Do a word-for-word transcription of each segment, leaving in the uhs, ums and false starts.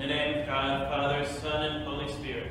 the name of God, Father, Son, and Holy Spirit.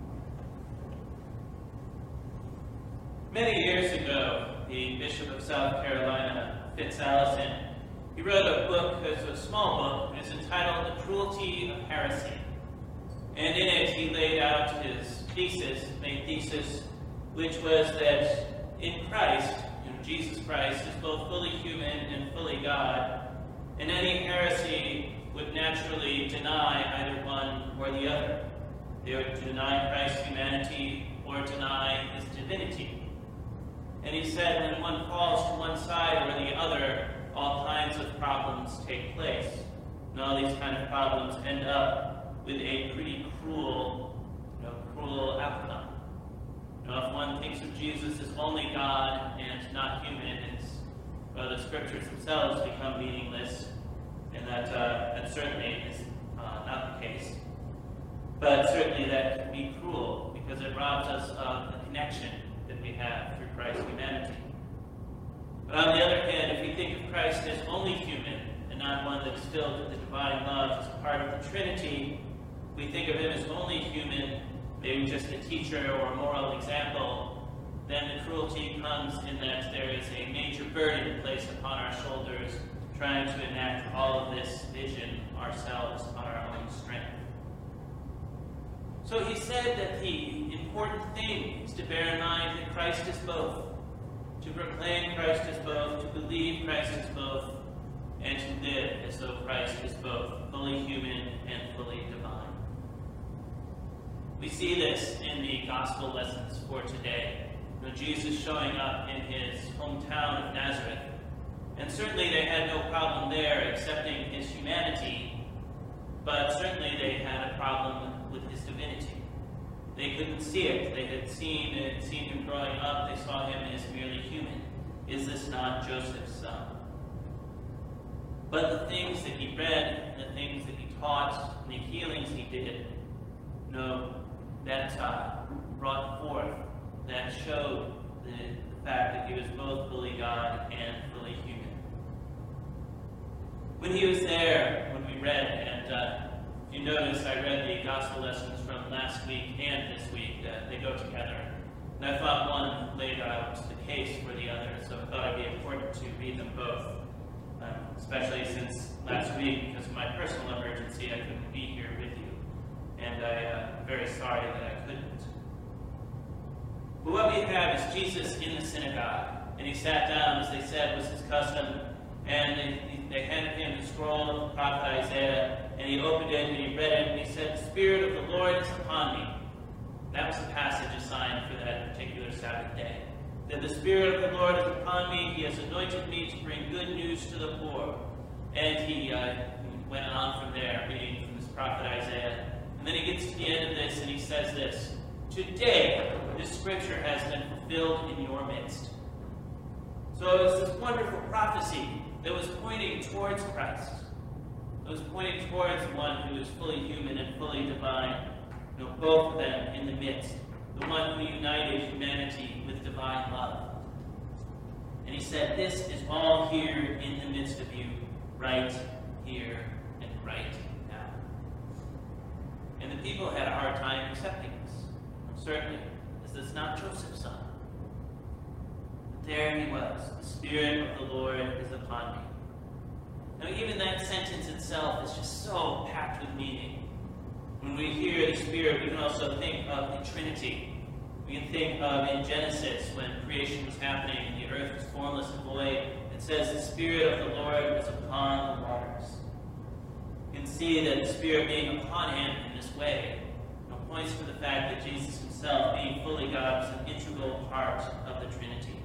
Many years ago, the Bishop of South Carolina, Fitz Allison, he wrote a book, it's a small book, it's entitled The Cruelty of Heresy. And in it, he laid out his thesis, main thesis, which was that in Christ, you know, Jesus Christ is both fully human and fully God, and any heresy would naturally deny either one or the other. They would deny Christ's humanity or deny his divinity. And he said when one falls to one side or the other, all kinds of problems take place. And all these kind of problems end up with a pretty cruel, you know, cruel outcome. You know, if one thinks of Jesus as only God and not human, it's, well, the scriptures themselves become meaningless, and that, uh, that certainly is uh, not the case. But certainly that can be cruel, because it robs us of the connection that we have through Christ's humanity. But on the other hand, if we think of Christ as only human, and not one that's filled with the divine love as part of the Trinity, we think of him as only human, maybe just a teacher or a moral example, then the cruelty comes in that there is a major burden placed upon our shoulders, trying to enact all of this vision ourselves on our own strength. So he said that the important thing is to bear in mind that Christ is both, to proclaim Christ as both, to believe Christ is both, and to live as though Christ is both, fully human and fully divine. We see this in the gospel lessons for today. You know, Jesus showing up in his hometown of Nazareth. And certainly they had no problem there accepting his humanity, but certainly they had a problem with his divinity. They couldn't see it. They had seen it, seen him growing up. They saw him as merely human. Is this not Joseph's son? But the things that he read, the things that he taught, and the healings he did, no, that uh, brought forth, that showed the, the fact that he was both fully God and fully human. When he was there, when we read, and uh, if you notice, I read the gospel lessons from last week and this week. Uh, they go together. And I thought one laid out the case for the other, so I thought it'd be important to read them both. Um, especially since last week, because of my personal emergency, I couldn't be here with you. And I, uh, I'm very sorry that I couldn't. But what we have is Jesus in the synagogue. And he sat down, as they said was his custom, and they, they handed him the scroll of the prophet Isaiah, and he opened it and he read it, and he said, "The Spirit of the Lord is upon me." That was the passage assigned for that particular Sabbath day. That the Spirit of the Lord is upon me, he has anointed me to bring good news to the poor. And he uh, went on from there, reading from this prophet Isaiah. And then he gets to the end of this and he says this, "Today, this scripture has been fulfilled in your midst." So it was this wonderful prophecy that was pointing towards Christ. It was pointing towards one who is fully human and fully divine. You know, both of them in the midst. The one who united humanity with divine love. And he said, this is all here in the midst of you, right here and right now. And the people had a hard time accepting this. Certainly, this is not Joseph's son. But there he was. The Spirit of the Lord is upon me. Now, even that sentence itself is just so packed with meaning. When we hear the Spirit, we can also think of the Trinity. We can think of in Genesis, when creation was happening and the earth was formless and void, it says the Spirit of the Lord was upon the waters. You can see that the Spirit being upon him in this way points to the fact that Jesus himself, being fully God, was an integral part of the Trinity.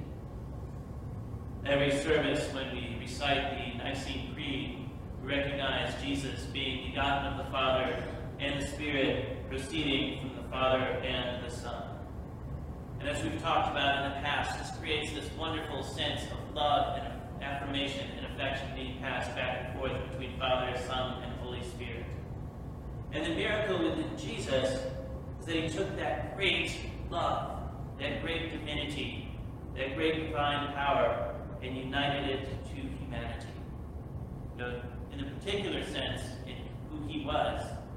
Every service, when we recite the Nicene Creed, we recognize Jesus being begotten of the Father and the Spirit proceeding from the Father and the Son. And as we've talked about in the past, this creates this wonderful sense of love and affirmation and affection being passed back and forth between Father, Son, and Holy Spirit. And the miracle within Jesus is that he took that great love, that great divinity, that great divine power, and united it to humanity. You know, in a particular sense, in who he was,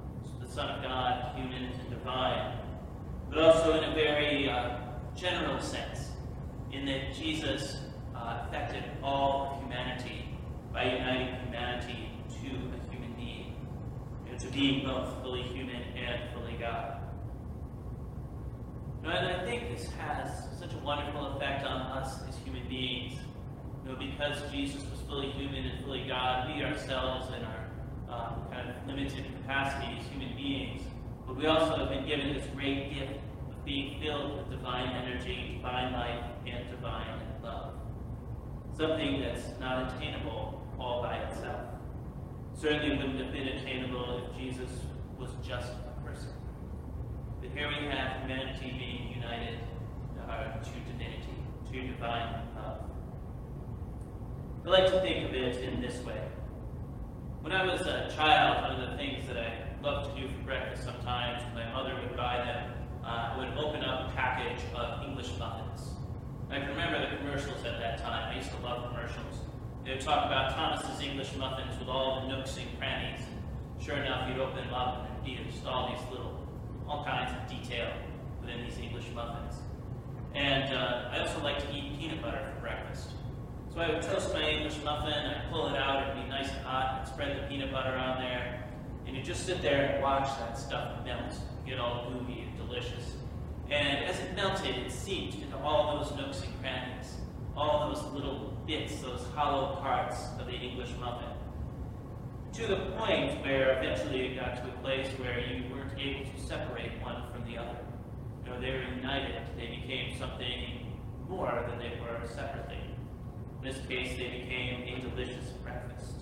the Son of God, human and divine, but also in a very uh, general sense, in that Jesus uh, affected all of humanity by uniting humanity to a human being, and to being both fully human and fully God. You know, and I think this has such a wonderful effect on us as human beings. You know, because Jesus was fully human and fully God, we ourselves in our um, kind of limited capacity as human beings, but we also have been given this great gift of being filled with divine energy, divine life, and divine love. Something that's not attainable all by itself. Certainly wouldn't have been attainable if Jesus was just a person. But here we have humanity being united uh, to divinity, to divine love. I like to think of it in this way. When I was a child, one of the things that I loved to do for breakfast sometimes, when my mother would buy them, uh, I would open up a package of English muffins. I can remember the commercials at that time. I used to love commercials. They would talk about Thomas's English muffins with all the nooks and crannies. And sure enough, you'd open them up and there'd be just all these little, all kinds of detail within these English muffins. And uh, I also like to eat peanut butter for breakfast. So I would toast my English muffin, I'd pull it out, it'd be nice and hot, I'd spread the peanut butter on there, and you'd just sit there and watch that stuff melt, get all gooey and delicious. And as it melted, it seeped into all those nooks and crannies, all those little bits, those hollow parts of the English muffin, to the point where eventually it got to a place where you weren't able to separate one from the other. You know, they were united, they became something more than they were separately. In this case, they became a delicious breakfast.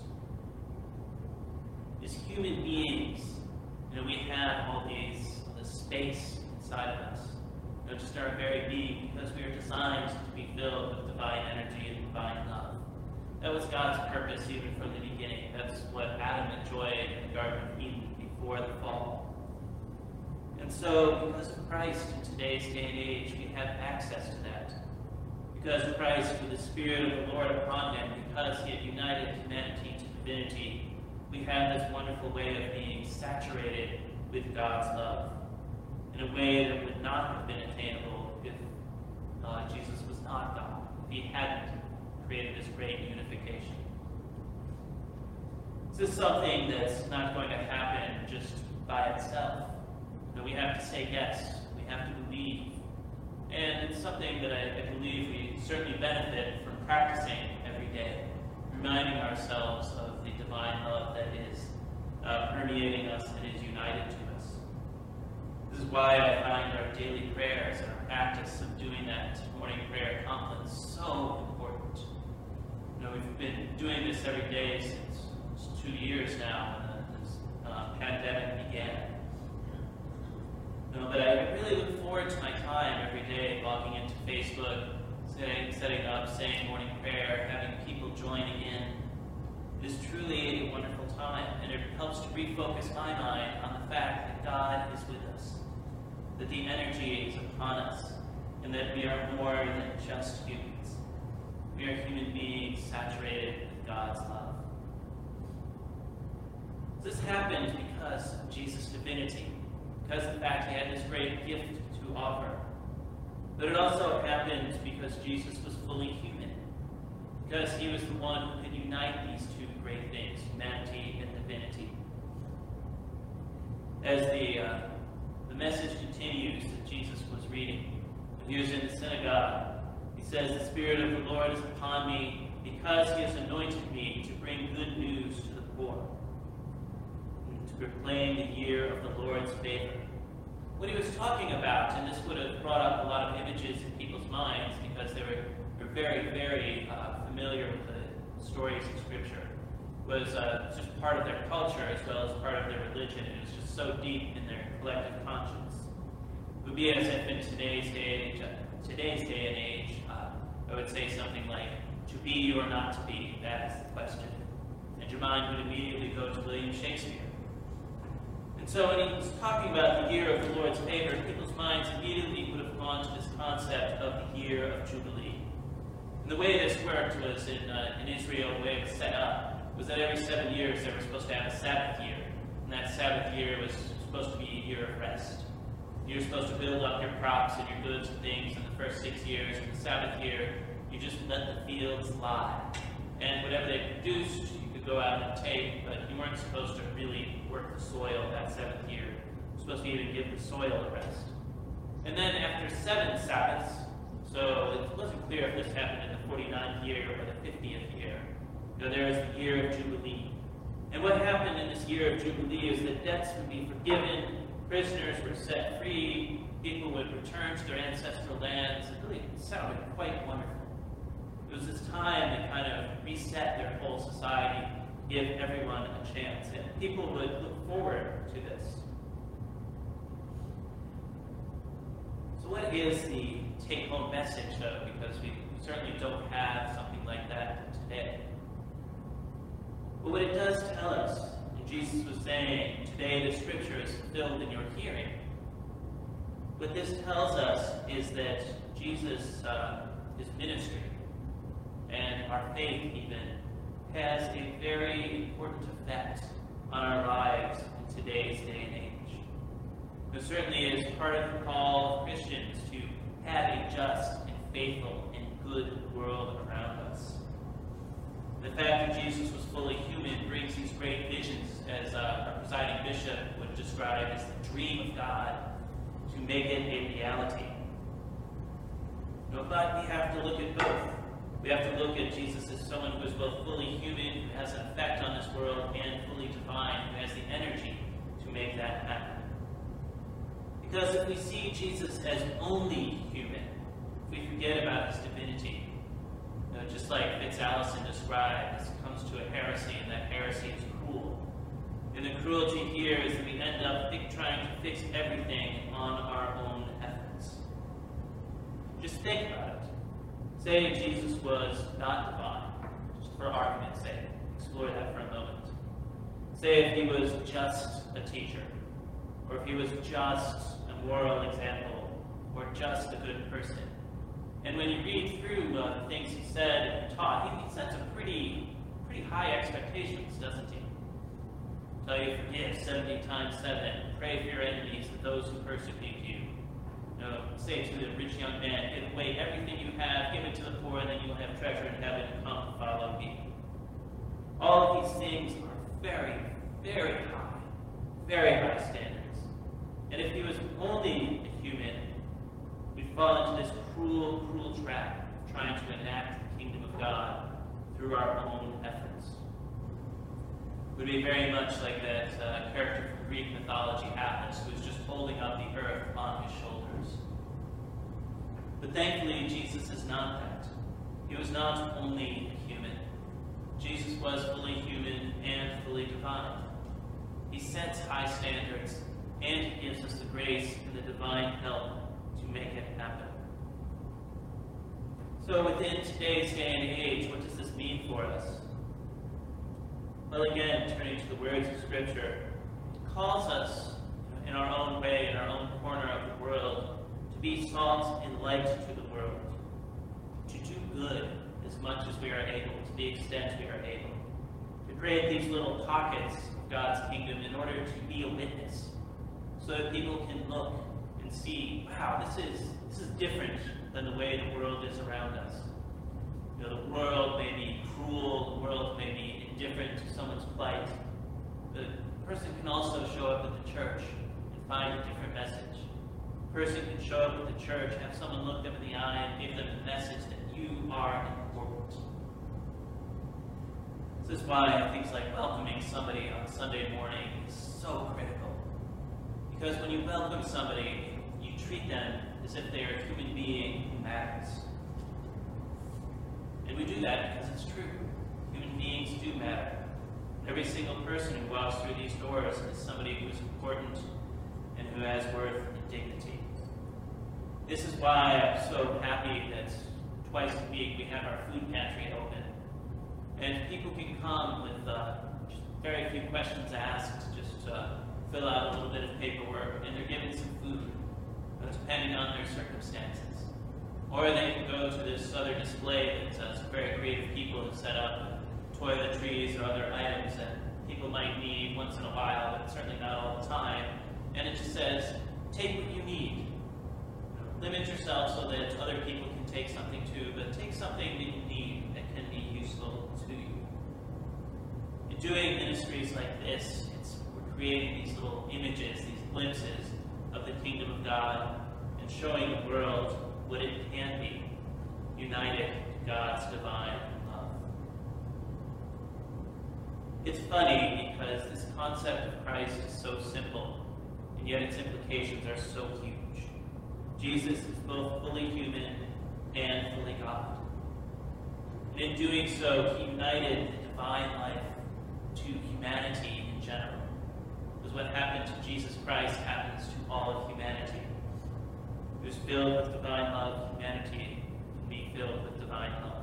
As human beings, you know, we have all these, all this space inside of us, you know, just our very being, because we are designed to be filled with divine energy and divine love. That was God's purpose even from the beginning. That's what Adam enjoyed in the Garden of Eden before the fall. And so, because of Christ in today's day and age, we have access to that. Because Christ, with the Spirit of the Lord upon him, because he had united humanity to divinity, we have this wonderful way of being saturated with God's love in a way that would not have been attainable if uh, Jesus was not God, if he hadn't created this great unification. This is something that's not going to happen just by itself. You know, we have to say yes, we have to believe. And it's something that I, I believe we certainly benefit from practicing every day, reminding ourselves of the divine love that is uh, permeating us and is united to us. This is why I find our daily prayers and our practice of doing that morning prayer conference so important. You know, we've been doing this every day since two years now when this uh, pandemic began. No, but I really look forward to my time every day logging into Facebook, setting, setting up, saying morning prayer, having people joining in. It is truly a wonderful time, and it helps to refocus my mind on the fact that God is with us, that the energy is upon us, and that we are more than just humans. We are human beings saturated with God's love. This happened because of Jesus' divinity. Because of the fact he had this great gift to offer. But it also happened because Jesus was fully human. Because he was the one who could unite these two great things, humanity and divinity. As the, uh, the message continues that Jesus was reading, when he was in the synagogue, he says, "The Spirit of the Lord is upon me, because he has anointed me to bring good news to the poor, to proclaim the year of the Lord's favor." What he was talking about, and this would have brought up a lot of images in people's minds because they were, were very, very uh, familiar with the stories of Scripture, was uh, just part of their culture as well as part of their religion. It was just so deep in their collective conscience. It would be as if in today's day, age, uh, today's day and age, uh, I would say something like, to be or not to be, that is the question. And your mind would immediately go to William Shakespeare. And so when he was talking about the year of the Lord's favor, people's minds immediately would have gone to this concept of the year of Jubilee. And the way this worked was in, uh, in Israel, the way it was set up, was that every seven years they were supposed to have a Sabbath year. And that Sabbath year was supposed to be a year of rest. You're supposed to build up your crops and your goods and things in the first six years. In the Sabbath year, you just let the fields lie. And whatever they produced, you could go out and take, but you weren't supposed to really work the soil that seventh year. You were supposed to even give the soil a rest. And then after seven Sabbaths, so it wasn't clear if this happened in the forty-ninth year or the fiftieth year, you know, there is the year of Jubilee. And what happened in this year of Jubilee is that debts would be forgiven, prisoners were set free, people would return to their ancestral lands. It really sounded quite wonderful. It was this time that kind of reset their whole society, give everyone a chance, and people would look forward to this. So what is the take-home message, though? Because we certainly don't have something like that today. But what it does tell us, and Jesus was saying, today the scripture is fulfilled in your hearing. What this tells us is that Jesus, uh, his ministry, and our faith even, has a very important effect on our lives in today's day and age. It certainly is part of the call of Christians to have a just and faithful and good world around us. The fact that Jesus was fully human brings these great visions, as uh, our presiding bishop would describe as the dream of God, to make it a reality. You know, but we have to look at both. We have to look at Jesus as someone who is both fully human, who has an effect on this world, and fully divine, who has the energy to make that happen. Because if we see Jesus as only human, if we forget about his divinity, you know, just like Fitzalison described, this comes to a heresy, and that heresy is cruel. And the cruelty here is that we end up trying to fix everything on our own efforts. Just think about it. Say Jesus was not divine, just for argument's sake. Explore that for a moment. Say if he was just a teacher, or if he was just a moral example, or just a good person. And when you read through uh, the things he said and taught, he, he sets a pretty, pretty high expectations, doesn't he? Tell you forgive seventy times seven, pray for your enemies and those who persecute you. You know, say to the rich young man, give away everything you have, give it to the poor, and then you will have treasure in heaven, and come follow me. All of these things are very, very high, very high standards. And if he was only a human, we'd fall into this cruel, cruel trap of trying to enact the kingdom of God through our own efforts. It would be very much like that uh, character from Greek mythology, Atlas, who was just holding up the earth on his shoulders. But thankfully, Jesus is not that. He was not only a human. Jesus was fully human and fully divine. He sets high standards, and he gives us the grace and the divine help to make it happen. So within today's day and age, what does this mean for us? Well, again, turning to the words of Scripture, it calls us in our own way, in our own corner of the world, to be salt and light to the world, to do good as much as we are able, to the extent we are able, to create these little pockets of God's kingdom in order to be a witness, so that people can look and see, wow, this is this is different than the way the world is around us. You know, the world may be cruel, the world may be indifferent to someone's plight. The person can also show up at the church and find a different message. A person can show up at the church, have someone look them in the eye and give them the message that you are important. This is why things like welcoming somebody on Sunday morning is so critical. Because when you welcome somebody, you treat them as if they are a human being who matters. And we do that because it's true. Human beings do matter. Every single person who walks through these doors is somebody who is important and who has worth and dignity. This is why I'm so happy that twice a week we have our food pantry open. And people can come with uh, just very few questions asked, just uh, fill out a little bit of paperwork, and they're given some food, uh, depending on their circumstances. Or they can go to this other display that uh, some very creative people have set up, toiletries or other items that people might need once in a while, but certainly not all the time. And it just says, take what you need. Limit yourself so that other people can take something too, but take something that you need that can be useful to you. In doing ministries like this, it's, we're creating these little images, these glimpses of the kingdom of God, and showing the world what it can be, united to God's divine love. It's funny because this concept of Christ is so simple, and yet its implications are so huge. Jesus is both fully human and fully God. And in doing so, he united the divine life to humanity in general. Because what happened to Jesus Christ happens to all of humanity. He was filled with divine love. Humanity can be filled with divine love.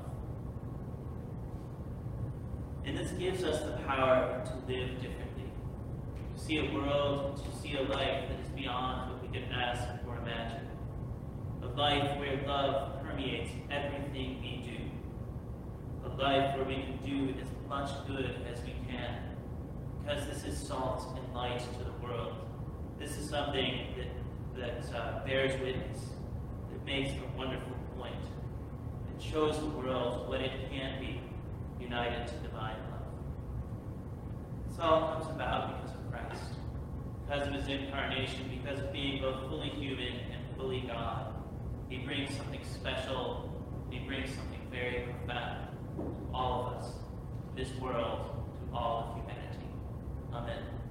And this gives us the power to live differently. To see a world, to see a life that is beyond what we can ask or imagine. A life where love permeates everything we do. A life where we can do as much good as we can. Because this is salt and light to the world. This is something that, that uh, bears witness. That makes a wonderful point. It shows the world what it can be, united to divine love. This all comes about because of Christ. Because of his incarnation, because of being both fully human and fully God. He brings something special, he brings something very profound to all of us, this world, to all of humanity. Amen.